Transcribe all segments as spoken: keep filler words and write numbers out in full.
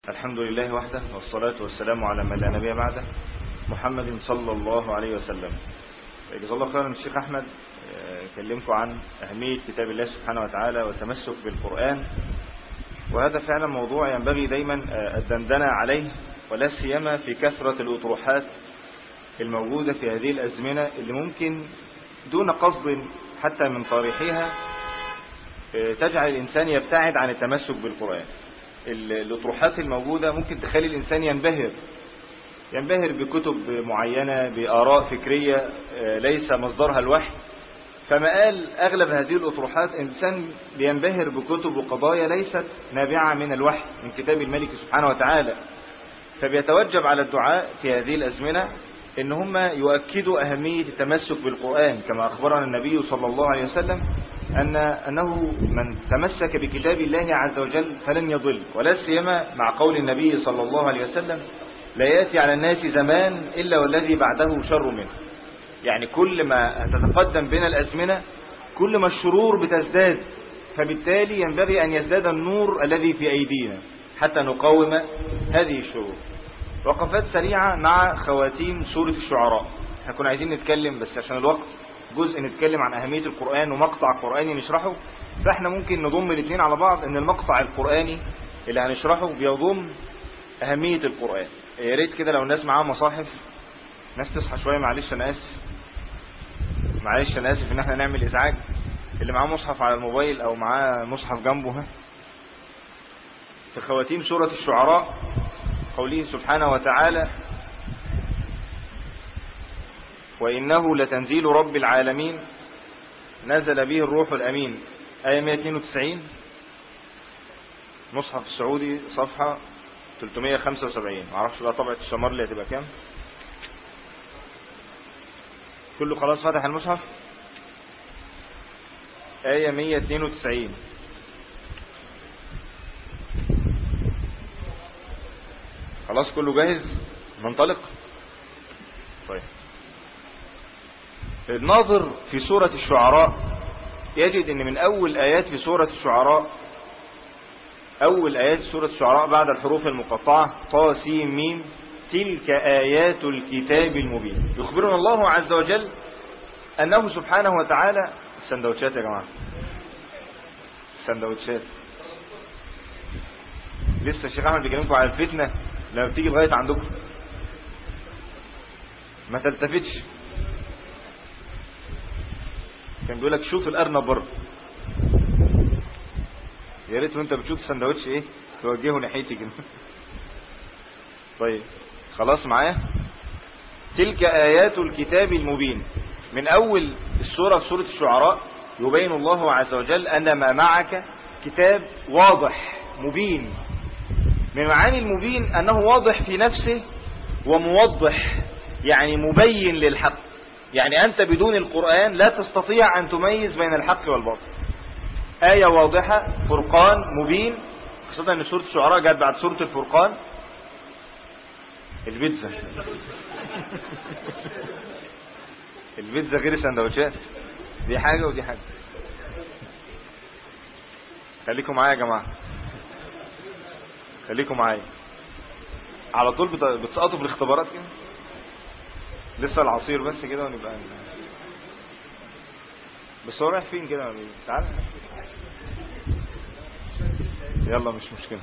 الحمد لله وحده، والصلاة والسلام على من لا نبي بعده، محمد صلى الله عليه وسلم. جزا الله خيرا. الشيخ أحمد كلمكم عن أهمية كتاب الله سبحانه وتعالى والتمسك بالقرآن، وهذا فعلا موضوع ينبغي دايما الدندنة عليه، ولا سيما في كثرة الأطروحات الموجودة في هذه الأزمنة اللي ممكن دون قصد حتى من طارحها تجعل الإنسان يبتعد عن التمسك بالقرآن. الأطروحات الموجودة ممكن تخلي الإنسان ينبهر ينبهر بكتب معينة، بآراء فكرية ليس مصدرها الوحي. فما قال أغلب هذه الأطروحات إنسان بينبهر بكتب وقضايا ليست نابعة من الوحي من كتاب الملك سبحانه وتعالى. فبيتوجب على الدعاء في هذه الأزمنة إن هم يؤكدوا أهمية التمسك بالقرآن، كما أخبرنا النبي صلى الله عليه وسلم أن أنه من تمسك بكتاب الله عز وجل فلن يضل، ولا سيما مع قول النبي صلى الله عليه وسلم: لا يأتي على الناس زمان إلا والذي بعده شر منه. يعني كل ما تتقدم بنا الأزمنة كل ما الشرور بتزداد، فبالتالي ينبغي أن يزداد النور الذي في أيدينا حتى نقاوم هذه الشرور. وقفات سريعة مع خواتيم سورة الشعراء. احنا كنا عايزين نتكلم بس عشان الوقت جزء نتكلم عن أهمية القرآن ومقطع قرآني نشرحه، فاحنا ممكن نضم الاثنين على بعض، ان المقطع القرآني اللي هنشرحه بيضم أهمية القرآن. يا ريت كده لو الناس معاها مصاحف، ناس تصحى شوية. معلش أنا آسف معلش أنا آسف إن احنا نعمل إزعاج. اللي معاه مصحف على الموبايل أو معاه مصحف جنبه، ها في خواتيم سورة الشعراء قوله سبحانه وتعالى: وإنه لتنزيل رب العالمين نزل به الروح الأمين، آية مئة واثنين وتسعين، مصحف السعودي صفحة ثلاثمئة وخمسة وسبعين. معرفش بقى طبعة الشمارلي هتبقى كام. كله خلاص فتح المصحف. آية مئة واثنين وتسعين. خلاص كله جاهز ننطلق. طيب، الناظر في سورة الشعراء يجد ان من اول ايات في سورة الشعراء اول ايات سورة الشعراء بعد الحروف المقطعة طا سين ميم تلك ايات الكتاب المبين. يخبرنا الله عز وجل انه سبحانه وتعالى. السندوتشات يا جماعة، السندوتشات. لسه الشيخ احمد بيكلمكم على الفتنة لما بتيجي لغاية عندكم ما تلتفتش. كان بيقول لك شوف الارنب بره. يا ريت وانت بتشوف السندوتش ايه توجهه ناحيتي كده. طيب خلاص معايا. تلك ايات الكتاب المبين. من اول السورة في سورة الشعراء يبين الله عز وجل ان ما معك كتاب واضح مبين. من معاني المبين انه واضح في نفسه وموضح، يعني مبين للحق. يعني أنت بدون القرآن لا تستطيع أن تميز بين الحق والباطل. آية واضحة، فرقان مبين، خاصة أن سورة الشعراء جاءت بعد سورة الفرقان. البيتزا البيتزا غير السندوتشات، دي حاجة ودي حاجة. خليكم معايا يا جماعة، خليكم معايا. على طول بتسقطوا في الاختبارات كده. لسه العصير بس كده ونبقى. بس هو رايح فين كده؟ تعال يلا مش مشكلة.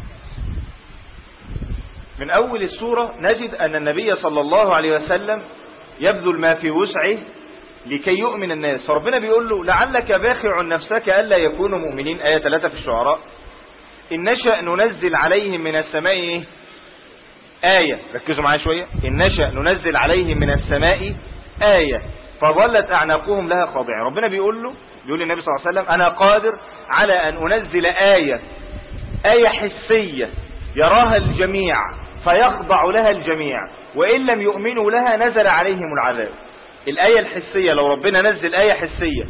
من اول السورة نجد ان النبي صلى الله عليه وسلم يبذل ما في وسعه لكي يؤمن الناس. فربنا بيقول له: لعلك باخع نفسك ألا يكونوا مؤمنين. آية ثلاثة في الشعراء: إن نشأ ننزل عليهم من السماء آية. ركزوا معايا شوية. إن نشأ ننزل عليهم من السماء آية فظلت أعناقهم لها خاضعين. ربنا بيقول له بيقول للنبي صلى الله عليه وسلم: أنا قادر على أن أنزل آية آية حسية يراها الجميع فيخضع لها الجميع، وإن لم يؤمنوا لها نزل عليهم العذاب. الآية الحسية، لو ربنا نزل آية حسية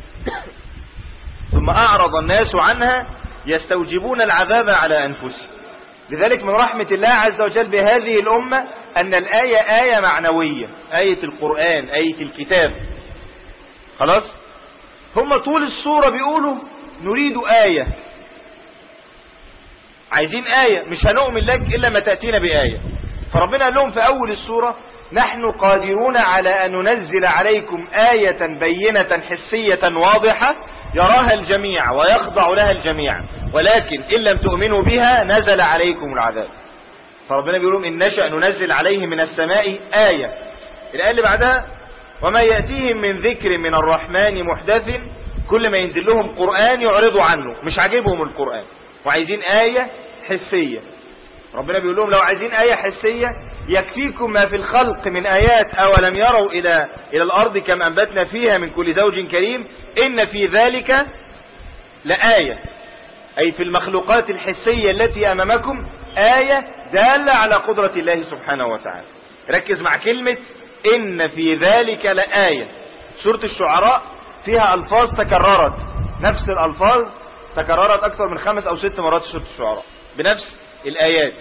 ثم أعرض الناس عنها يستوجبون العذاب على أنفسهم. لذلك من رحمة الله عز وجل بهذه الأمة أن الآية آية معنوية، آية القرآن، آية الكتاب. خلاص هم طول السورة بيقولوا نريد آية عايزين آية، مش هنؤمن لك إلا ما تأتينا بآية. فربنا قال لهم في أول السورة نحن قادرون على أن ننزل عليكم آية بينة حسية واضحة يراها الجميع ويخضع لها الجميع، ولكن إن لم تؤمنوا بها نزل عليكم العذاب. فربنا بيقول لهم إن نشأ ننزل عليهم من السماء آية. الآية اللي بعدها وما يأتيهم من ذكر من الرحمن محدث، كل ما ينزل لهم قرآن يعرضوا عنه، مش عاجبهم القرآن وعايزين آية حسية. ربنا بيقول لهم لو عايزين آية حسية يكفيكم ما في الخلق من آيات، أولم يروا إلى إلى الأرض كم أنبتنا فيها من كل زوج كريم إن في ذلك لآية، أي في المخلوقات الحسية التي أمامكم آية دالة على قدرة الله سبحانه وتعالى. ركز مع كلمة إن في ذلك لآية. سورة الشعراء فيها ألفاظ تكررت، نفس الألفاظ تكررت أكثر من خمس أو ست مرات في سورة الشعراء بنفس الآيات.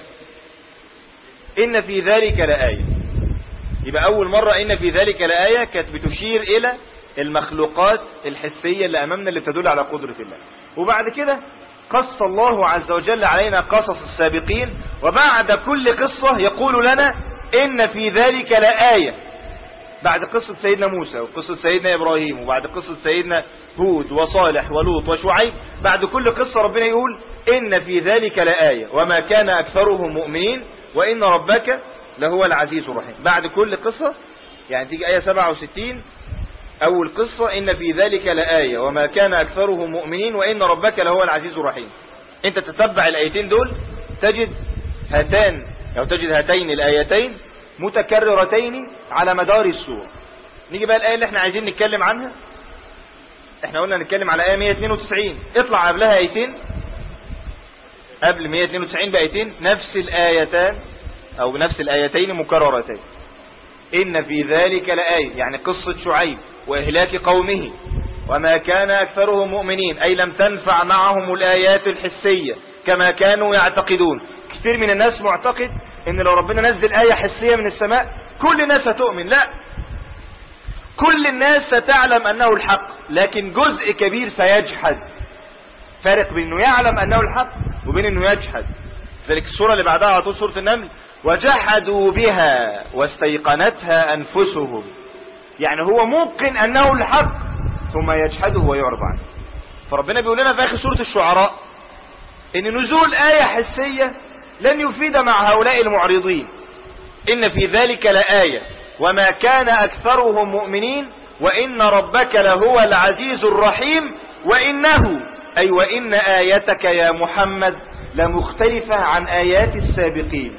إن في ذلك لآية، يبقى أول مرة إن في ذلك لآية كانت بتشير إلى المخلوقات الحسية اللي أمامنا اللي تدل على قدرة الله. وبعد كده قص الله عز وجل علينا قصص السابقين، وبعد كل قصة يقول لنا إن في ذلك لآية. بعد قصة سيدنا موسى وقصة سيدنا إبراهيم وبعد قصة سيدنا هود وصالح ولوط وشعيب، بعد كل قصة ربنا يقول إن في ذلك لآية وما كان أكثرهم مؤمنين وإن ربك لهو العزيز الرحيم. بعد كل قصة يعني تيجي آية سبعة وستين أول قصة إن في ذلك لآية وما كان أكثرهم مؤمنين وإن ربك لهو العزيز الرحيم. أنت تتبع الآيتين دول تجد هاتان أو تجد هاتين الآيتين متكررتين على مدار السورة. نيجي بقى الآية اللي احنا عايزين نتكلم عنها. احنا قلنا نتكلم على آية مئة واثنين وتسعين، اطلع قبلها آيتين، قبل مئة واثنين وتسعين بآيتين نفس الآيتان أو نفس الآيتين مكررتين. إن في ذلك لآية يعني قصة شعيب وإهلاك قومه وما كان أكثرهم مؤمنين، أي لم تنفع معهم الآيات الحسية كما كانوا يعتقدون. كثير من الناس معتقد إن لو ربنا نزل آية حسية من السماء كل الناس هتؤمن. لا، كل الناس ستعلم أنه الحق لكن جزء كبير سيجحد. فارق بين أنه يعلم أنه الحق وبين أنه يجحد. ذلك السورة اللي بعدها على طول سورة النمل وجحدوا بها واستيقنتها أنفسهم، يعني هو موقن أنه الحق ثم يجحده ويعرض عنه. فربنا بيقول لنا في آخر سورة الشعراء إن نزول آية حسية لن يفيد مع هؤلاء المعرضين. إن في ذلك لآية وما كان أكثرهم مؤمنين وإن ربك لهو العزيز الرحيم وإنه أي وإن آيتك يا محمد لمختلفة عن آيات السابقين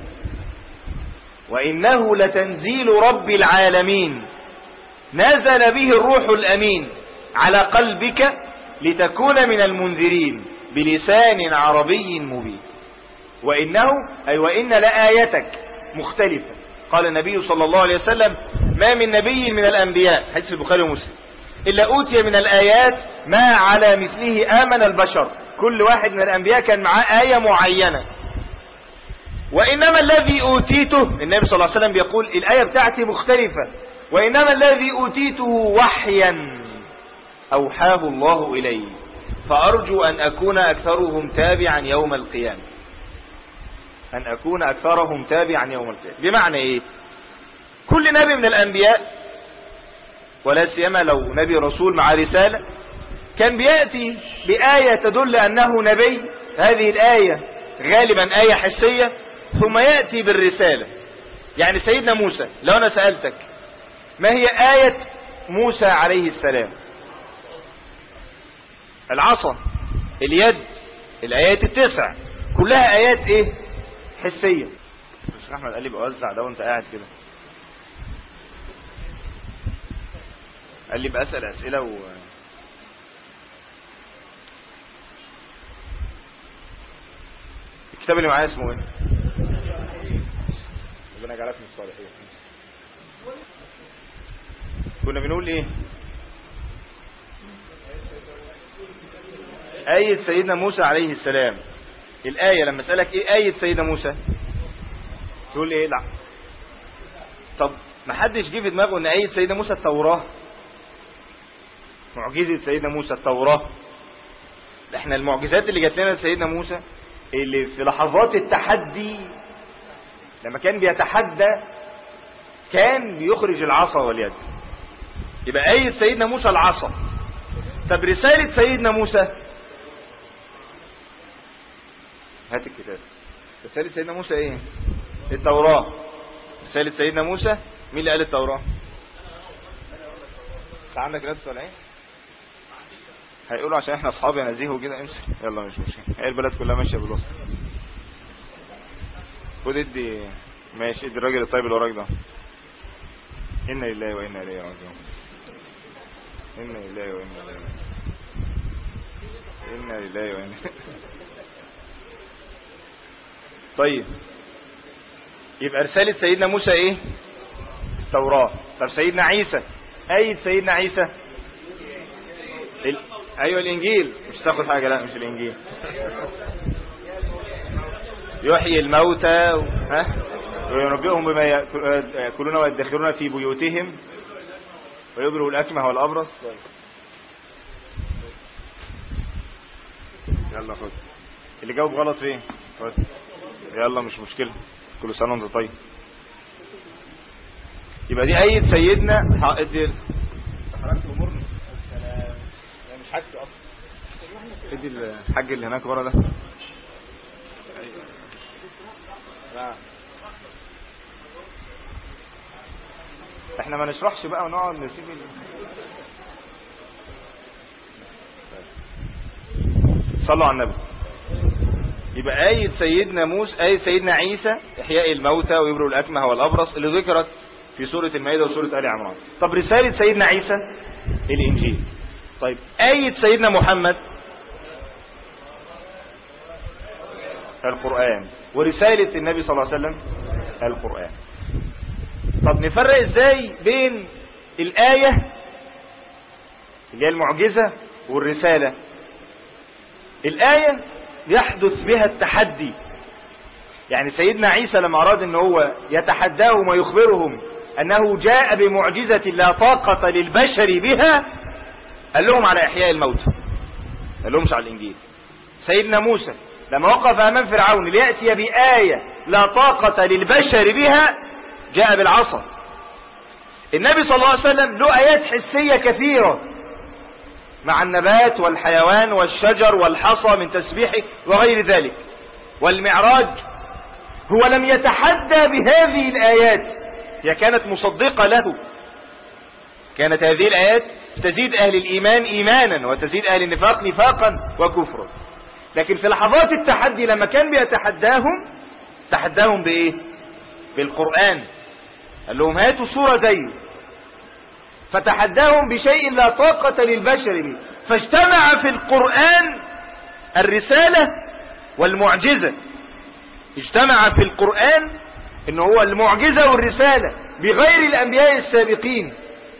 وإنه لتنزيل رب العالمين نزل به الروح الأمين على قلبك لتكون من المنذرين بلسان عربي مبين. وإنه أي وإن لآيتك مختلفة. قال النبي صلى الله عليه وسلم ما من نبي من الأنبياء حديث البخاري ومسلم إلا أوتي من الآيات ما على مثله آمن البشر. كل واحد من الأنبياء كان معاه آية معينة. وإنما الذي أوتيته النبي صلى الله عليه وسلم بيقول الآية بتاعتي مختلفة، وإنما الذي أوتيته وحيا أوحاه الله إلي فأرجو أن أكون أكثرهم تابعا يوم القيامة. أن أكون أكثرهم تابعا يوم القيامة بمعنى إيه؟ كل نبي من الأنبياء ولا سيما لو نبي رسول مع رسالة كان بيأتي بآية تدل أنه نبي، هذه الآية غالبا آية حسية، ثم يأتي بالرسالة. يعني سيدنا موسى لو أنا سألتك ما هي آية موسى عليه السلام؟ العصا، اليد، الآيات التسع كلها آيات إيه؟ حسية. الشيخ أحمد قال لي بوزع ده وانت قاعد كده، قال لي بأسأل أسئلة و... الكتاب اللي معايا اسمه ايه؟ ربنا يجعلك من الصالحين. كنا بنقول ايه؟ آية سيدنا موسى عليه السلام. الآية لما اسألك ايه آية سيدنا موسى تقول ايه؟ لا. طب ما حدش جه في دماغه ان آية سيدنا موسى التوراة، معجزة سيدنا موسى التوراة. احنا المعجزات اللي جات لنا سيدنا موسى اللي في لحظات التحدي لما كان بيتحدى كان بيخرج العصا واليد. يبقى آية سيدنا موسى العصا. طب رسالة سيدنا موسى، هات الكتاب. رسالة سيدنا موسى ايه؟ التوراة. رسالة سيدنا موسى مين اللي قال التوراة؟ انت عندك نفس ولا ايه؟ هيقولوا عشان احنا اصحاب يا نزيه وكده امشي. يلا مش مشكلة، هي البلد كلها ماشية بالوسط. خد ادي، ماشي ادي الراجل الطيب اللي وراك ده. إنا لله وإنا إليه راجعون. إنا لله وإنا إليه إنا لله وإنا. طيب يبقى رسالة سيدنا موسى ايه؟ التوراة. طب سيدنا عيسى، آية سيدنا عيسى ال... ايوه الانجيل. مش تاخد حاجة، لا مش الانجيل. يحيي الموتى و... ها وينبئهم بما يأكلون ويدخرون في بيوتهم ويبرئ الأكمه والأبرص. يلا خد اللي جاوب غلط فين. خد يلا مش مشكلة، كل سنة وانت طيب. يبقى دي آية سيدنا حقدر حركت أمورنا. السلام مش حاجته أصلا. ادي الحاج اللي هناك ورا ده. لا احنا ما نشرحش بقى ونقعد نسيب ال... صلوا على النبي. يبقى آية سيدنا موسى، آية سيدنا عيسى إحياء الموتى ويبرئ الأكمه والأبرص اللي ذكرت في سورة المائدة وسورة آل عمران. طب رسالة سيدنا عيسى الإنجيل. طيب آية سيدنا محمد القرآن، ورسالة النبي صلى الله عليه وسلم القرآن. طب نفرق ازاي بين الآية اللي هي المعجزة والرسالة؟ الآية يحدث بها التحدي، يعني سيدنا عيسى لما أراد ان هو يتحداهم ويخبرهم أنه جاء بمعجزة لا طاقة للبشر بها، قال لهم على إحياء الموتى، قال لهمش على الإنجيل. سيدنا موسى لما وقف أمام فرعون ليأتي بآية لا طاقة للبشر بها جاء بالعصا. النبي صلى الله عليه وسلم له آيات حسية كثيرة مع النبات والحيوان والشجر والحصى من تسبيحه وغير ذلك. والمعراج هو لم يتحدى بهذه الآيات، هي كانت مصدقة له. كانت هذه الآيات تزيد أهل الإيمان إيمانا وتزيد أهل النفاق نفاقا وكفرا. لكن في لحظات التحدي لما كان بيتحداهم تحداهم بإيه؟ بالقرآن. قال لهم هاتوا سورة زيه، فتحداهم بشيء لا طاقة للبشر به، فاجتمع في القرآن الرسالة والمعجزة. اجتمع في القرآن ان هو المعجزة والرسالة بغير الأنبياء السابقين.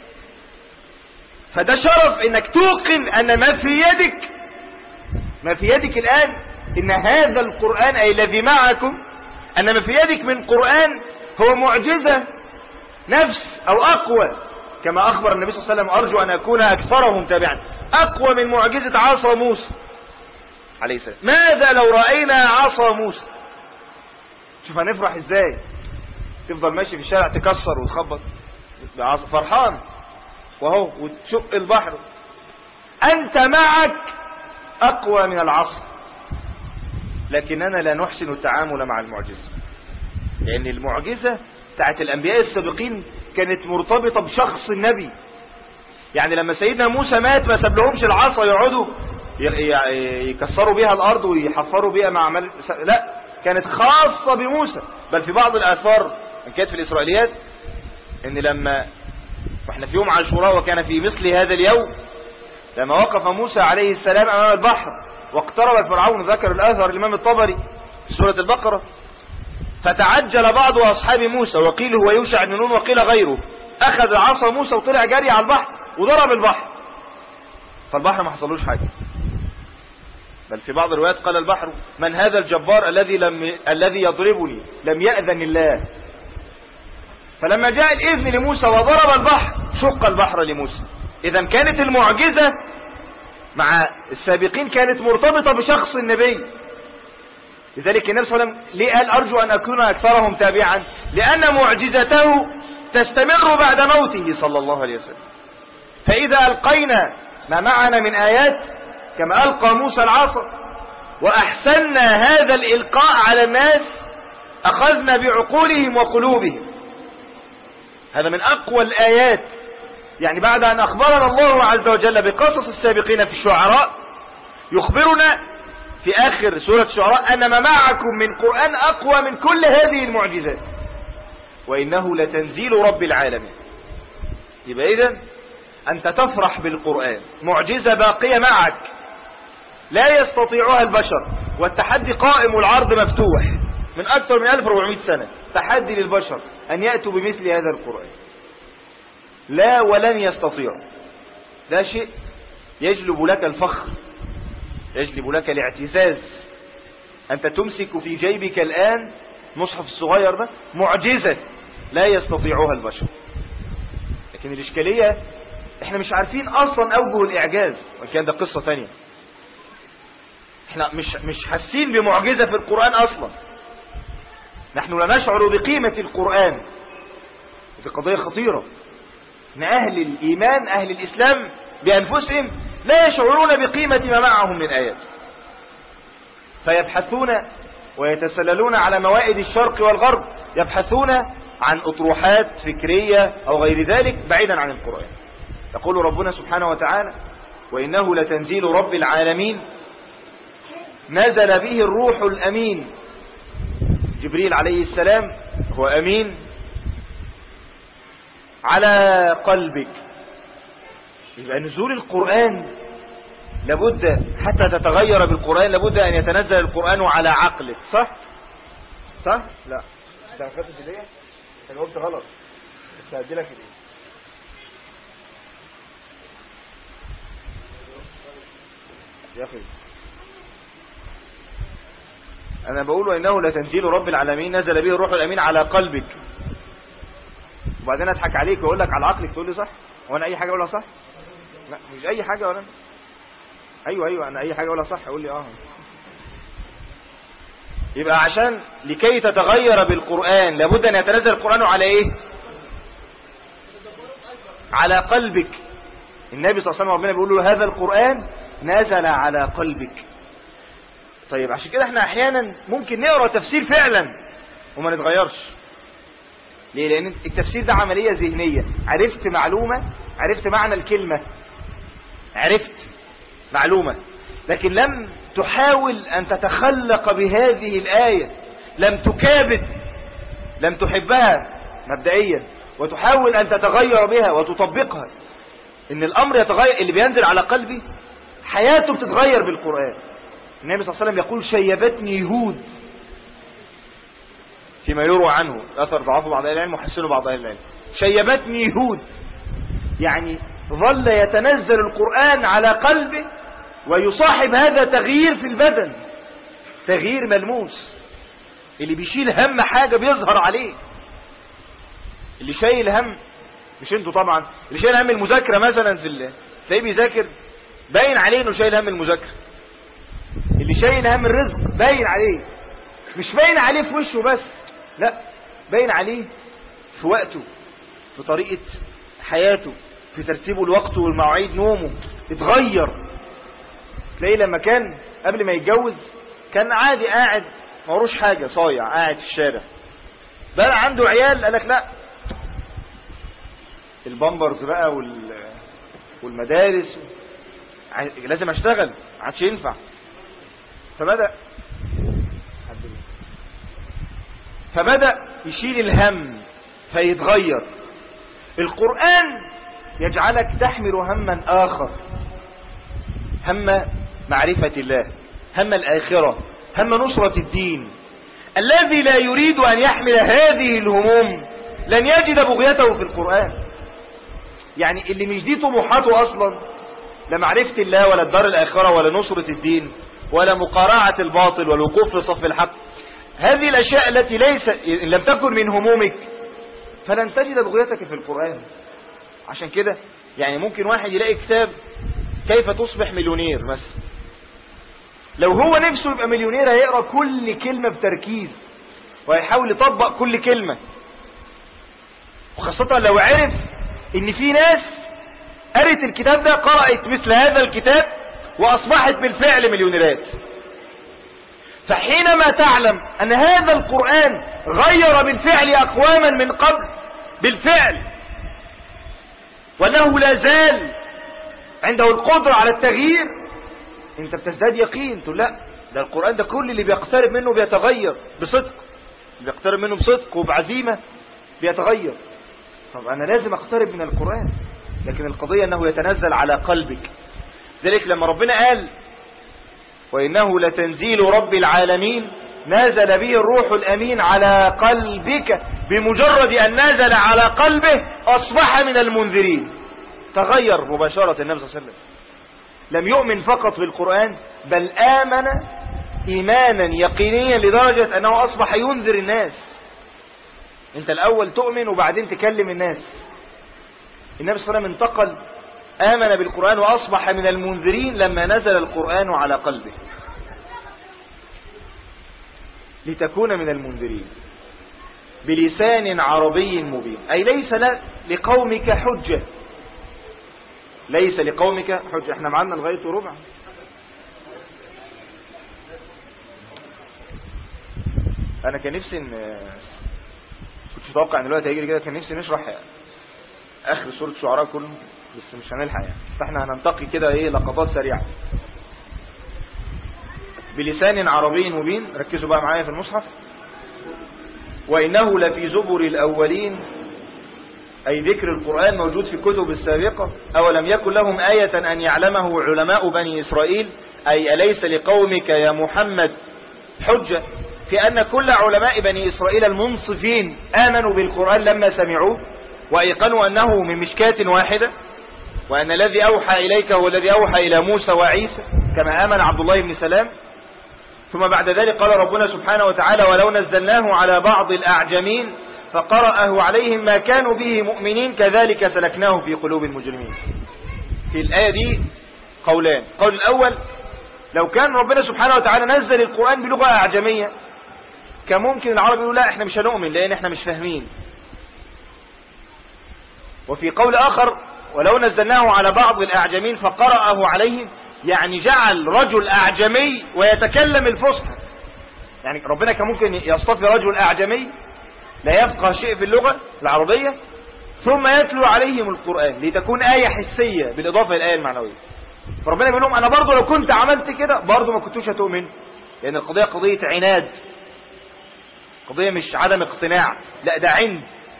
فده شرف انك توقن ان ما في يدك ما في يدك الآن ان هذا القرآن اي الذي معكم، ان ما في يدك من قرآن هو معجزة نفس او اقوى، كما اخبر النبي صلى الله عليه وسلم ارجو ان اكون اكثرهم تابعا، اقوى من معجزة عصا موسى عليه السلام. ماذا لو رأينا عصا موسى؟ شوف هنفرح ازاي. تفضل ماشي في الشارع تكسر وتخبط بعصا فرحان وهو وتشق البحر، انت معك اقوى من العصا. لكننا لا نحسن التعامل مع المعجزة، لان المعجزة بتاعت الانبياء السابقين كانت مرتبطة بشخص النبي. يعني لما سيدنا موسى مات ما ساب لهمش العصا يقعدوا يكسروا بيها الارض ويحفروا بيها مع عمل، لا، كانت خاصة بموسى. بل في بعض الاثار ان كانت في الاسرائيليات ان لما واحنا في يوم عاشوراء وكان في مثل هذا اليوم لما وقف موسى عليه السلام امام البحر واقترب فرعون، ذكر الاثر الامام الطبري في سورة البقرة، فتعجل بعض اصحاب موسى وقيل هو يوشع بن نون وقيل غيره، اخذ عصا موسى وطلع جري على البحر وضرب البحر، فالبحر ما حصلوش حاجة. بل في بعض الروايات قال البحر من هذا الجبار الذي لم الذي يضربني لم يأذن الله. فلما جاء الإذن لموسى وضرب البحر شق البحر لموسى. إذا كانت المعجزة مع السابقين كانت مرتبطة بشخص النبي. لذلك النبي صلى الله عليه وسلم ليه قال أرجو أن أكون أكثرهم تابعا؟ لأن معجزته تستمر بعد موته صلى الله عليه وسلم. فإذا ألقينا ما معنا من آيات كما ألقى موسى العصا وأحسننا هذا الإلقاء على الناس أخذنا بعقولهم وقلوبهم. هذا من أقوى الآيات. يعني بعد أن أخبرنا الله عز وجل بقصص السابقين في الشعراء يخبرنا في آخر سورة الشعراء أن ما معكم من قرآن أقوى من كل هذه المعجزات وإنه لتنزيل رب العالمين. يبقى إذن أنت تفرح بالقرآن، معجزة باقية معك لا يستطيعها البشر، والتحدي قائم والعرض مفتوح من أكثر من ألف وأربعمائة سنة. تحدي للبشر أن يأتوا بمثل هذا القرآن، لا ولن يستطيعوا. ده شيء يجلب لك الفخر، يجلب لك الاعتزاز. أنت تمسك في جيبك الآن مصحف الصغير ده، معجزة لا يستطيعها البشر. لكن الإشكالية احنا مش عارفين أصلا أوجه الإعجاز، وكان ده قصة ثانية. احنا مش مش حاسين بمعجزة في القرآن أصلا. نحن لا نشعر بقيمة القرآن. دي قضية خطيرة. ان أهل الإيمان أهل الإسلام بأنفسهم لا يشعرون بقيمة ما معهم من آيات، فيبحثون ويتسللون على موائد الشرق والغرب، يبحثون عن أطروحات فكرية أو غير ذلك بعيدا عن القرآن. يقول ربنا سبحانه وتعالى: وإنه لتنزيل رب العالمين نزل به الروح الأمين. جبريل عليه السلام هو أمين على قلبك. يبقى نزول القرآن لابد حتى تتغير بالقرآن لابد أن يتنزل القرآن على عقلك. صح؟ صح؟ لا انت ما خدتش ليه؟ انت قلت غلط. بس هدي لك الايه؟ يا اخي انا بقول انه لتنزيل رب العالمين نزل به الروح الامين على قلبك، وبعدين اضحك عليك واقول لك على عقلك تقول لي صح؟ وانا اي حاجه اقولها صح؟ لا مش اي حاجه ولا ايوه ايوه انا اي حاجه اقولها صح اقول لي اه. يبقى عشان لكي تتغير بالقرآن لابد ان يتنزل القرآن على ايه؟ على قلبك. النبي صلى الله عليه وسلم ربنا بيقول له هذا القرآن نزل على قلبك. طيب عشان كده احنا احيانا ممكن نقرأ تفسير فعلا وما نتغيرش. ليه؟ لان التفسير ده عملية ذهنية. عرفت معلومة، عرفت معنى الكلمة، عرفت معلومة، لكن لم تحاول ان تتخلق بهذه الآية، لم تكابد، لم تحبها مبدئيا وتحاول ان تتغير بها وتطبقها. ان الامر يتغير، اللي بينزل على قلبي حياته بتتغير بالقرآن. النبي صلى الله عليه وسلم يقول شيبتني يهود فيما يروى عنه، اثر ضعفه بعض اهل العلم وحسنه بعض اهل العلم. شيبتني يهود يعني ظل يتنزل القرآن على قلبه ويصاحب هذا تغيير في البدن، تغيير ملموس. اللي بيشيل هم حاجة بيظهر عليه. اللي شايل هم، مش انتوا طبعا، اللي شايل هم المذاكرة مثلا في الله تلاقيه بيذاكر باين عليه انه شايل هم المذاكرة. اللي شايل هم الرزق باين عليه، مش باين عليه في وشه بس، لا باين عليه في وقته، في طريقة حياته، في ترتيبه الوقت والمواعيد، نومه اتغير. تلاقيه لما كان قبل ما يتجوز كان عادي قاعد ما وروش حاجة، صايع قاعد في الشارع. بقى عنده عيال قالك لا، البامبرز بقى وال... والمدارس لازم اشتغل، عادش ينفع. فبدأ فبدأ يشيل الهم فيتغير. القرآن يجعلك تحمل هما آخر، هم معرفة الله، هم الآخرة، هم نصرة الدين. الذي لا يريد أن يحمل هذه الهموم لن يجد بغيته في القرآن. يعني اللي مش دي طموحاته أصلا، لا معرفة الله ولا الدار الآخرة ولا نصرة الدين ولا مقارعة الباطل والوقوف في صف الحق، هذه الأشياء التي ليس إن لم تكن من همومك فلن تجد بغيتك في القرآن. عشان كده يعني ممكن واحد يلاقي كتاب كيف تصبح مليونير مثلا، لو هو نفسه يبقى مليونير هيقرأ كل كلمة بتركيز وهيحاول يطبق كل كلمة، وخاصة لو عرف ان في ناس قرأت الكتاب ده، قرأت مثل هذا الكتاب واصبحت بالفعل مليونيرات. فحينما تعلم ان هذا القرآن غير بالفعل اقواما من قبل بالفعل، وانه لا زال عنده القدرة على التغيير، انت بتزداد يقين، تقول لا ده القرآن ده كل اللي بيقترب منه بيتغير بصدق، بيقترب منه بصدق وبعزيمة بيتغير. طب انا لازم اقترب من القرآن، لكن القضية انه يتنزل على قلبك. ذلك لما ربنا قال وإنه لتنزيل رب العالمين نزل به الروح الأمين على قلبك، بمجرد أن نزل على قلبه أصبح من المنذرين، تغير مباشرة. النبي صلى الله عليه وسلم لم يؤمن فقط بالقرآن، بل آمن إيمانا يقينيا لدرجة أنه أصبح ينذر الناس. أنت الأول تؤمن وبعدين تكلم الناس. النبي صلى الله عليه وسلم انتقل، آمن بالقرآن وأصبح من المنذرين لما نزل القرآن على قلبه، لتكون من المنذرين بلسان عربي مبين، أي ليس لقومك حجة، ليس لقومك حجة. احنا معنا لغاية ربع. انا كان نفسي ان كنت اتوقع ان الوقت هيجري كده، كان نفسي نشرح اخر سورة الشعراء كله، بس مش هنلحق يعني، فاحنا هننتقي كده ايه لقطات سريعة. بلسان عربي مبين، ركزوا بقى معايا في المصحف. وإنه لفي زبر الأولين، أي ذكر القرآن موجود في الكتب السابقة. أولم يكن لهم آية أن يعلمه علماء بني إسرائيل، أي أليس لقومك يا محمد حجة في أن كل علماء بني إسرائيل المنصفين آمنوا بالقرآن لما سمعوه وأيقنوا أنه من مشكاة واحدة، وأن الذي أوحى إليك هو الذي أوحى إلى موسى وعيسى، كما آمن عبد الله بن سلام. ثم بعد ذلك قال ربنا سبحانه وتعالى ولو نزلناه على بعض الأعجمين فقرأه عليهم ما كانوا به مؤمنين كذلك سلكناه في قلوب المجرمين. في الآية دي قولان. قول الأول، لو كان ربنا سبحانه وتعالى نزل القرآن بلغة أعجمية كان ممكن العرب يقولوا لا احنا مش هنؤمن لأن احنا مش فاهمين. وفي قول آخر ولو نزلناه على بعض الأعجمين فقرأه عليهم، يعني جعل رجل أعجمي ويتكلم الفصحى. يعني ربنا كان ممكن يصطفي رجل أعجمي لا يفقه شيء في اللغة العربية ثم يتلو عليهم القرآن لتكون آية حسية بالإضافة للآية المعنوية. فربنا بيقول لهم أنا برضو لو كنت عملت كده برضو ما كنتوش هتؤمن، لأن القضية قضية عناد، قضية مش عدم اقتناع، لا ده عند.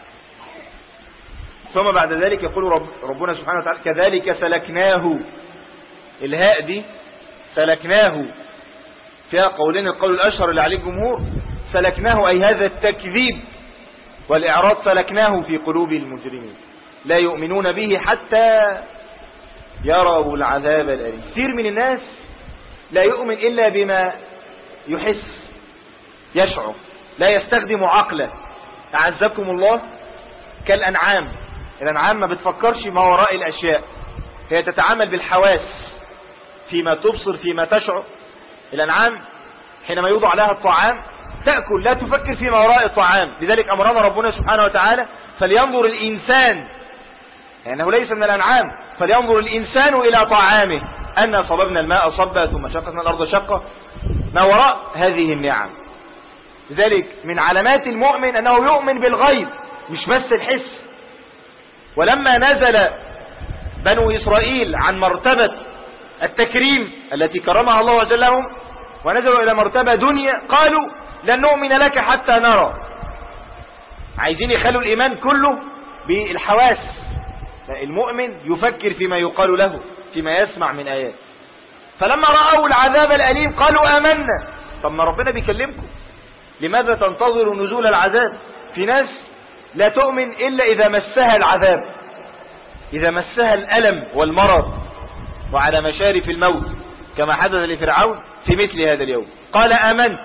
ثم بعد ذلك يقول رب ربنا سبحانه وتعالى كذلك سلكناه. الهاء دي سلكناه فيها قولين، القول الأشهر اللي عليه الجمهور سلكناه أي هذا التكذيب، والإعراض سلكناه في قلوب المجرمين لا يؤمنون به حتى يروا العذاب الأليم. كثير من الناس لا يؤمن إلا بما يحس يشعر، لا يستخدم عقله. أعزكم الله كالأنعام، الأنعام ما بتفكرش ما وراء الأشياء، هي تتعامل بالحواس فيما تبصر فيما تشعر. الأنعام حينما يوضع لها الطعام تأكل لا تفكر فيما وراء الطعام. لذلك أمرنا ربنا سبحانه وتعالى فلينظر الإنسان، لأنه يعني ليس من الأنعام، فلينظر الإنسان إلى طعامه أنا صببنا الماء صبا ثم شققنا الأرض شقا، ما وراء هذه النعم. لذلك من علامات المؤمن أنه يؤمن بالغيب مش بس الحس. ولما نزل بنو إسرائيل عن مرتبة التكريم التي كرمها الله عز وجل لهم ونزلوا إلى مرتبة دنيا قالوا لن نؤمن لك حتى نرى. عايزين يخلوا الإيمان كله بالحواس. المؤمن يفكر فيما يقال له فيما يسمع من آيات. فلما رأوا العذاب الأليم قالوا آمنا. طب ما ربنا بيكلمكم، لماذا تنتظروا نزول العذاب؟ في ناس لا تؤمن إلا إذا مسها العذاب، إذا مسها الألم والمرض وعلى مشارف الموت، كما حدث لفرعون في مثل هذا اليوم. قال آمنت،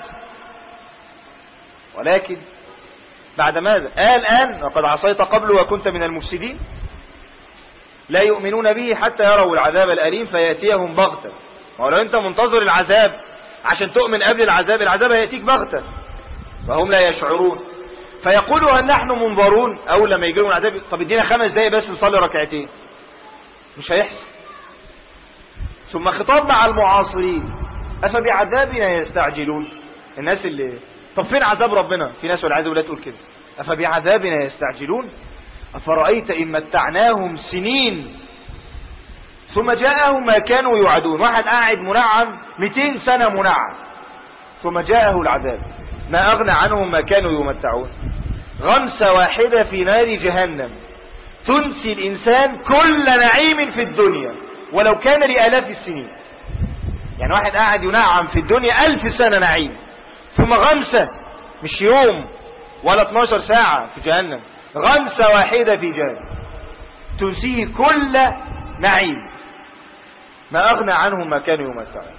ولكن بعد ماذا؟ قال الآن وقد عصيت قبل وكنت من المفسدين. لا يؤمنون به حتى يروا العذاب الأليم فيأتيهم بغتة. ولو أنت منتظر العذاب عشان تؤمن قبل العذاب، العذاب هيأتيك بغتة وهم لا يشعرون. فيقولوا هل نحن منظرون؟ أول لما يجيلهم العذاب طب ادينا خمس دقايق بس نصلي ركعتين، مش هيحصل. ثم خطاب مع المعاصرين، أفبعذابنا يستعجلون؟ الناس اللي طب فين عذاب ربنا؟ في ناس والعياذ بالله تقول كده، أفبعذابنا يستعجلون أفرأيت إن متعناهم سنين ثم جاءهم ما كانوا يوعدون. واحد قاعد منعم مئتين سنة منعم ثم جاءه العذاب ما أغنى عنهم ما كانوا يمتعون. غمسة واحدة في نار جهنم تنسي الإنسان كل نعيم في الدنيا ولو كان لآلاف السنين. يعني واحد قاعد ينعم في الدنيا ألف سنة نعيم، ثم غمسة مش يوم ولا اتناشر ساعة في جهنم، غمسة واحدة في جهنم تنسيه كل نعيم ما أغنى عنهم ما كانوا يمتعون.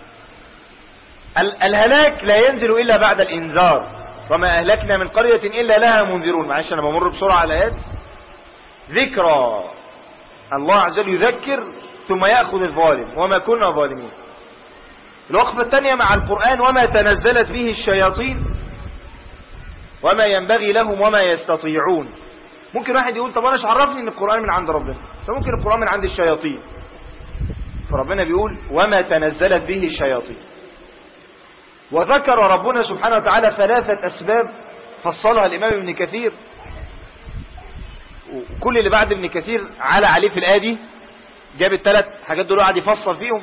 الهلاك لا ينزل إلا بعد الإنذار، وما أهلكنا من قرية إلا لها منذرون. معلش أنا بمر بسرعة على الآيات. ذكرى، الله عز وجل يذكر ثم يأخذ الظالم وما كنا ظالمين. الوقفة الثانية مع القرآن، وما تنزلت به الشياطين وما ينبغي لهم وما يستطيعون. ممكن واحد يقول طب أنا عرفني إن القرآن من عند ربنا، فممكن القرآن من عند الشياطين. فربنا بيقول وما تنزلت به الشياطين. وذكر ربنا سبحانه وتعالى ثلاثة أسباب فصلها الإمام ابن كثير، وكل اللي بعد ابن كثير على عليه في الآية دي جاب الثلاث حاجات دول قاعد يفصل فيهم.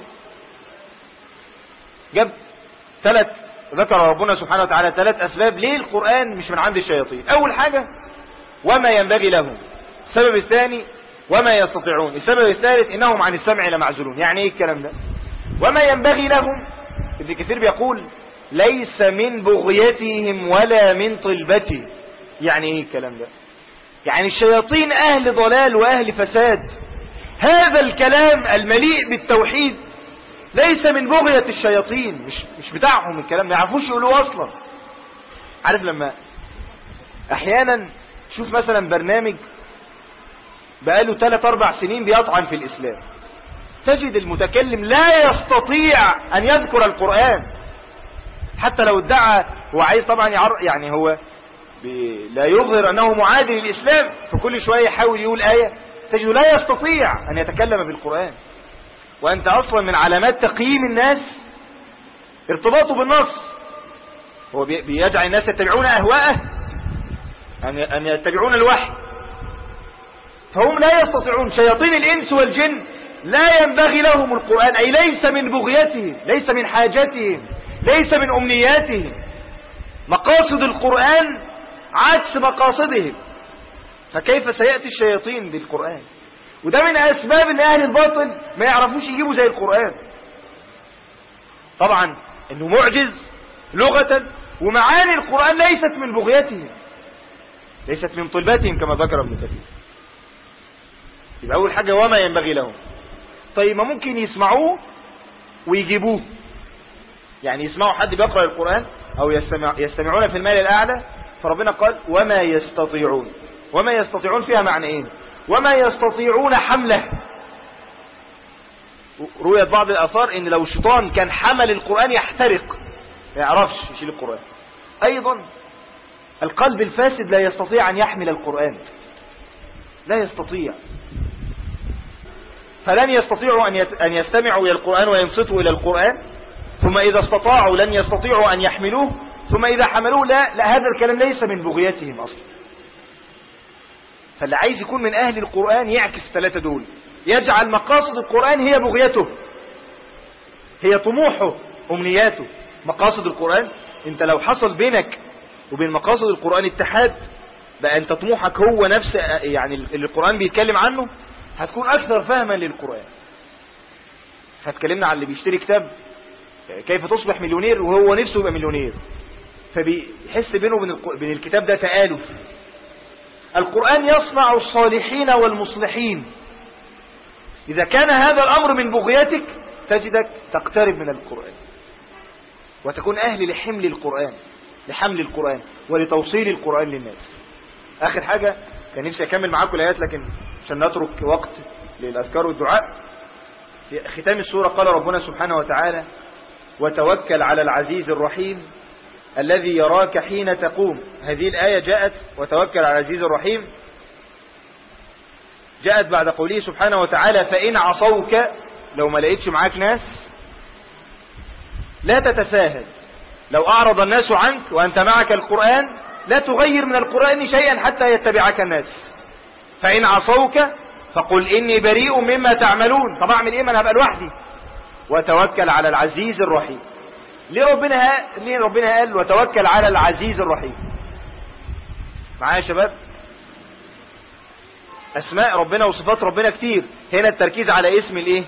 جاب ثلاث ذكر ربنا سبحانه وتعالى ثلاث أسباب ليه القرآن مش من عند الشياطين. أول حاجة وما ينبغي لهم، السبب الثاني وما يستطيعون، السبب الثالث إنهم عن السمع لمعزولون. يعني إيه الكلام ده؟ وما ينبغي لهم ابن كثير بيقول ليس من بغيتهم ولا من طلبتهم. يعني إيه الكلام ده؟ يعني الشياطين أهل ضلال وأهل فساد. هذا الكلام المليء بالتوحيد ليس من بغية الشياطين، مش مش بتاعهم الكلام، ما يعرفوش يقولوه أصلا. عارف لما أحيانا شوف مثلا برنامج بقاله ثلاث أربع سنين بيطعن في الإسلام، تجد المتكلم لا يستطيع أن يذكر القرآن حتى لو ادعى هو عايز طبعا يعر يعني هو لا يظهر أنه معادي للإسلام، فكل شوية يحاول يقول آية تجد لا يستطيع أن يتكلم بالقرآن. وأنت أصلا من علامات تقييم الناس ارتباطه بالنص، هو بيجعل الناس يتبعون أهواءه أن يتبعون الوحي، فهم لا يستطيعون. شياطين الإنس والجن لا ينبغي لهم القرآن، أي ليس من بغيتهم، ليس من حاجتهم، ليس من أمنياتهم. مقاصد القرآن عكس مقاصدهم، فكيف سيأتي الشياطين بالقرآن؟ وده من أسباب أن أهل الباطل ما يعرفوش يجيبوا زي القرآن. طبعا أنه معجز لغة، ومعاني القرآن ليست من بغيتهم، ليست من طلباتهم كما ذكر ابن كثير. يبقى أول حاجة وما ينبغي لهم. طيب ما ممكن يسمعوه ويجيبوه، يعني يسمعوا حد بيقرأ القرآن أو يستمع يستمعون في المال الأعلى، فربنا قال وما يستطيعون. وما يستطيعون فيها معنى إيه؟ وما يستطيعون حمله. رؤيت بعض الآثار إن لو الشيطان كان حمل القرآن يحترق، ما يعرفش يشيل القرآن. أيضا القلب الفاسد لا يستطيع أن يحمل القرآن، لا يستطيع. فلن يستطيعوا أن يستمعوا إلى القرآن وينصتوا إلى القرآن، ثم إذا استطاعوا لن يستطيعوا أن يحملوه، ثم إذا حملوه لا, لا هذا الكلام ليس من بغيتهم أصلا. فاللي عايز يكون من أهل القرآن يعكس الثلاثة دول، يجعل مقاصد القرآن هي بغيته، هي طموحه، أمنياته. مقاصد القرآن، انت لو حصل بينك وبين مقاصد القرآن اتحاد، بقى انت طموحك هو نفس يعني اللي القرآن بيتكلم عنه، هتكون أكثر فهما للقرآن. هتكلمنا عن اللي بيشتري كتاب كيف تصبح مليونير وهو نفسه يبقى مليونير، فبيحس بينه وبين بين الكتاب ده تآلف. القرآن يصنع الصالحين والمصلحين. إذا كان هذا الأمر من بغيتك تجدك تقترب من القرآن وتكون أهل لحمل القرآن، لحمل القرآن ولتوصيل القرآن للناس. آخر حاجة كان نفسي أكمل معاكم الآيات لكن عشان نترك وقت للأذكار والدعاء. في ختام السورة قال ربنا سبحانه وتعالى وتوكل على العزيز الرحيم الذي يراك حين تقوم. هذه الآية جاءت وتوكل على العزيز الرحيم جاءت بعد قوله سبحانه وتعالى فإن عصوك، لو ما لقيتش معاك ناس لا تتساهل، لو أعرض الناس عنك وأنت معك القرآن لا تغير من القرآن شيئا حتى يتبعك الناس. فإن عصوك فقل إني بريء مما تعملون. طب أعمل إيه؟ ما أنا هبقى لوحدي. وتوكل على العزيز الرحيم. ليه ربنا ها... ليه ربنا قال وتوكل على العزيز الرحيم؟ معايا يا شباب؟ أسماء ربنا وصفات ربنا كتير، هنا التركيز على اسم الإيه؟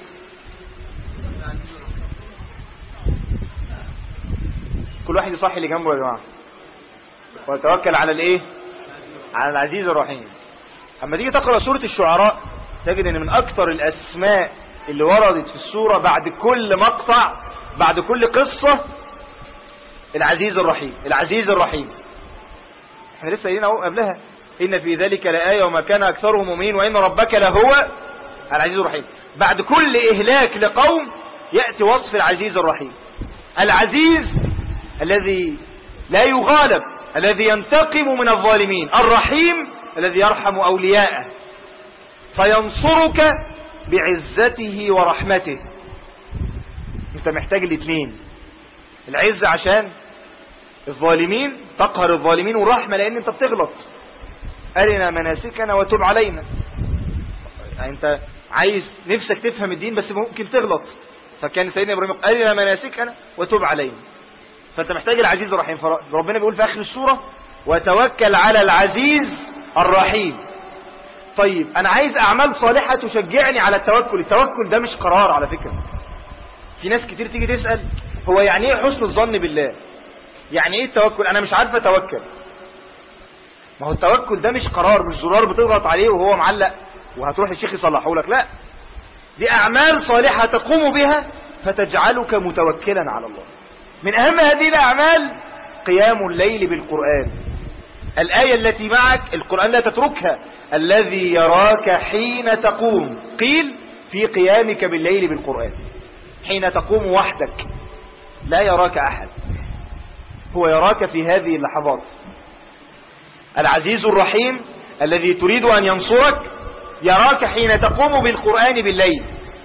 كل واحد يصحي اللي جنبه يا جماعة. وتوكل على الإيه؟ على العزيز الرحيم. أما تيجي تقرأ سورة الشعراء تجد أن من أكثر الأسماء اللي وردت في السورة بعد كل مقطع بعد كل قصة العزيز الرحيم. العزيز الرحيم احنا لسه قايلين اهو قبلها إن في ذلك لآية وما كان أكثرهم مؤمنين وإن ربك لهو العزيز الرحيم. بعد كل إهلاك لقوم يأتي وصف العزيز الرحيم. العزيز الذي لا يغالب، الذي ينتقم من الظالمين. الرحيم الذي يرحم أولياءه فينصرك بعزته ورحمته. انت محتاج الاثنين، العزة عشان الظالمين تقهر الظالمين، والرحمة لأن انت بتغلط. أرنا مناسكنا وتب علينا. يعني انت عايز نفسك تفهم الدين بس ممكن تغلط، فكان سيدنا إبراهيم أرنا مناسكنا وتب علينا. فانت محتاج العزيز الرحيم. ربنا بيقول في آخر السورة وتوكل على العزيز الرحيم. طيب أنا عايز أعمال صالحة تشجعني على التوكل. التوكل ده مش قرار على فكرة. في ناس كتير تيجي تسأل هو يعني ايه حسن الظن بالله؟ يعني ايه التوكل؟ أنا مش عارف أتوكل. ما هو التوكل ده مش قرار، مش زرار بتضغط عليه وهو معلق وهتروح الشيخ يصلحه لك. لا، دي أعمال صالحة تقوم بها فتجعلك متوكلا على الله. من أهم هذه الأعمال قيام الليل بالقرآن. الآية التي معك القرآن لا تتركها. الذي يراك حين تقوم، قيل في قيامك بالليل بالقرآن. حين تقوم وحدك لا يراك أحد، هو يراك في هذه اللحظات. العزيز الرحيم الذي تريد أن ينصرك يراك حين تقوم بالقرآن بالليل،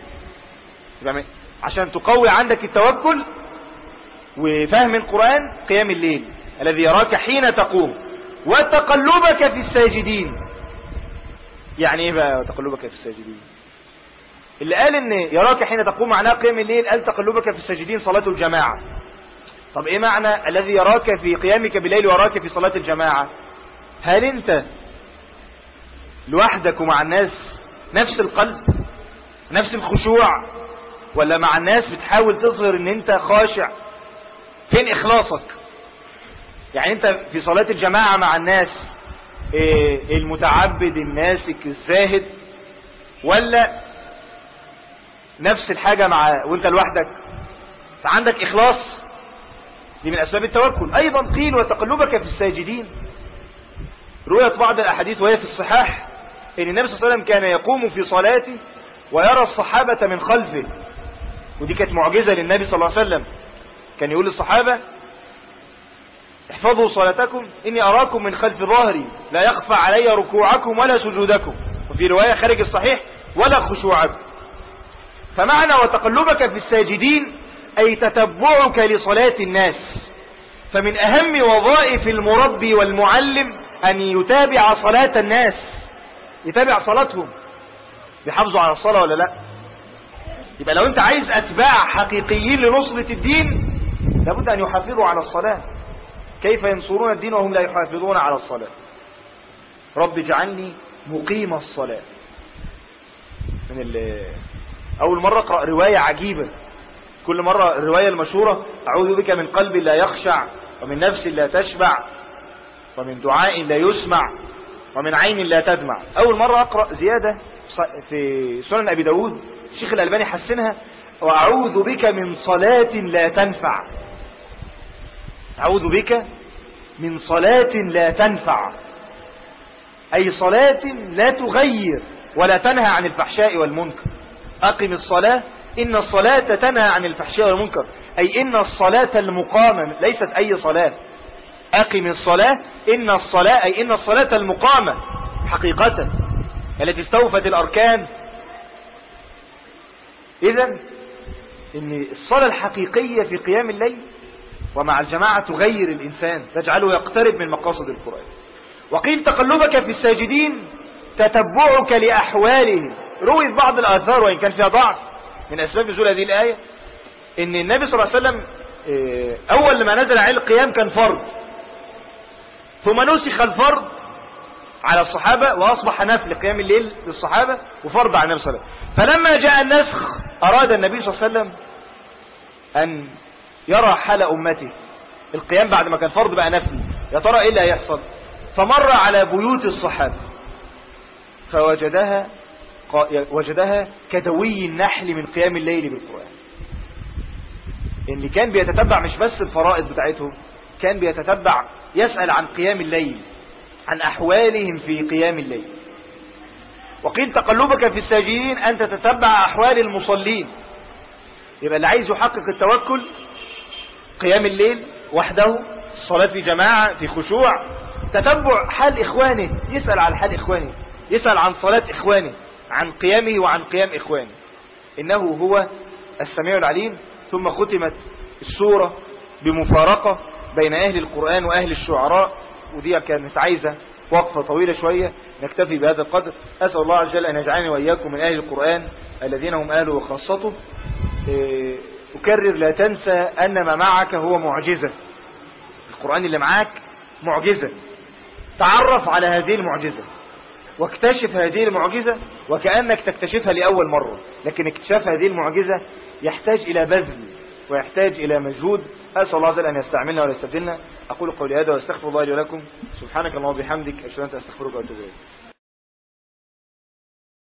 عشان تقوي عندك التوكل وفهم القرآن. قيام الليل الذي يراك حين تقوم وتقلبك في الساجدين. يعني ايه بقى تقلبك في الساجدين؟ اللي قال ان يراك حين تقوم معناه قيام الليل، قال تقلبك في الساجدين صلاة الجماعة. طب ايه معنى الذي يراك في قيامك بالليل ويراك في صلاة الجماعة؟ هل انت لوحدك ومع الناس نفس القلب نفس الخشوع، ولا مع الناس بتحاول تظهر ان انت خاشع؟ فين اخلاصك؟ يعني انت في صلاة الجماعة مع الناس إيه المتعبد الناسك الزاهد، ولا نفس الحاجة مع وانت لوحدك؟ فعندك اخلاص، دي من اسباب التوكل. ايضا قيل وتقلبك في الساجدين. رؤيت بعض الاحاديث وهي في الصحاح ان النبي صلى الله عليه وسلم كان يقوم في صلاته ويرى الصحابة من خلفه، ودي كانت معجزة للنبي صلى الله عليه وسلم. كان يقول للصحابة احفظوا صلاتكم إني أراكم من خلف ظهري لا يخفى علي ركوعكم ولا سجودكم، وفي رواية خارج الصحيح ولا خشوعكم. فمعنى وتقلبك في الساجدين أي تتبعك لصلاة الناس. فمن أهم وظائف المربي والمعلم أن يتابع صلاة الناس، يتابع صلاتهم، يحافظوا على الصلاة ولا لا. يبقى لو أنت عايز أتباع حقيقيين لنصرة الدين لابد أن يحافظوا على الصلاة. كيف ينصرون الدين وهم لا يحافظون على الصلاة؟ رب اجعلني مقيم الصلاة. من أول مرة أقرأ رواية عجيبة، كل مرة الرواية المشهورة أعوذ بك من قلب لا يخشع ومن نفس لا تشبع ومن دعاء لا يسمع ومن عين لا تدمع. أول مرة أقرأ زيادة في سنن أبي داود الشيخ الألباني حسنها، وأعوذ بك من صلاة لا تنفع. أعوذ بك من صلاة لا تنفع، أي صلاة لا تغير ولا تنهى عن الفحشاء والمنكر. أقم الصلاة إن الصلاة تنهى عن الفحشاء والمنكر، أي إن الصلاة المقامة ليست أي صلاة. أقم الصلاة، إن الصلاة أي إن الصلاة المقامة حقيقة التي استوفت الأركان. إذن إن الصلاة الحقيقية في قيام الليل ومع الجماعة تغير الإنسان، تجعله يقترب من مقاصد القرآن. وقيل تقلبك في الساجدين تتبعك لأحوالهم. روي في بعض الآثار وإن كان فيها ضعف من أسباب نزول هذه الآية إن النبي صلى الله عليه وسلم أول ما نزل عليه القيام كان فرض، ثم نسخ الفرض على الصحابة وأصبح نفل قيام الليل للصحابة وفرض على النبي صلى الله عليه وسلم. فلما جاء النسخ أراد النبي صلى الله عليه وسلم أن يرى حال أمته، القيام بعد ما كان فرض بقى نفل، يا ترى إيه اللي هيحصل؟ فمر على بيوت الصحابة فوجدها وجدها كدوي النحل من قيام الليل بالقرآن. اللي كان بيتتبع مش بس الفرائض بتاعتهم، كان بيتتبع يسأل عن قيام الليل، عن أحوالهم في قيام الليل. وقيل تقلبك في الساجدين أن تتتبع أحوال المصلين. يبقى اللي عايز يحقق التوكل قيام الليل وحده، الصلاة في جماعة في خشوع، تتبع حال إخوانه، يسأل عن حال إخوانه، يسأل عن صلاة إخوانه، عن قيامه وعن قيام إخوانه، إنه هو السميع العليم. ثم ختمت السورة بمفارقة بين أهل القرآن وأهل الشعراء، ودي كانت عايزة وقفة طويلة شوية، نكتفي بهذا القدر. أسأل الله عز وجل أن يجعلني وإياكم من أهل القرآن الذين هم أهله وخاصته. أكرر لا تنسى أن ما معك هو معجزة، القرآن اللي معاك معجزة. تعرف على هذه المعجزة واكتشف هذه المعجزة وكأنك تكتشفها لأول مرة، لكن اكتشاف هذه المعجزة يحتاج إلى بذل ويحتاج إلى مجهود. أسأل الله عز وجل أن يستعملنا ولا يستبدلنا. أقول قولي هذا واستغفر الله لي ولكم. سبحانك اللهم وبحمدك، أشهد أن لا إله إلا أنت، أستغفرك وأتوب إليك.